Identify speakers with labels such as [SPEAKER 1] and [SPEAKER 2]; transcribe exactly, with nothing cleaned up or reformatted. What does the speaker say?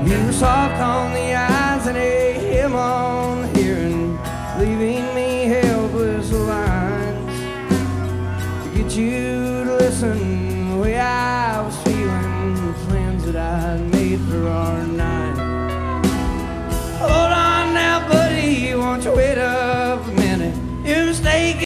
[SPEAKER 1] You were soft on the eyes and a hymn on the hearing, leaving me helpless lines to get you to listen the way I was feeling, the plans that I'd made for our night.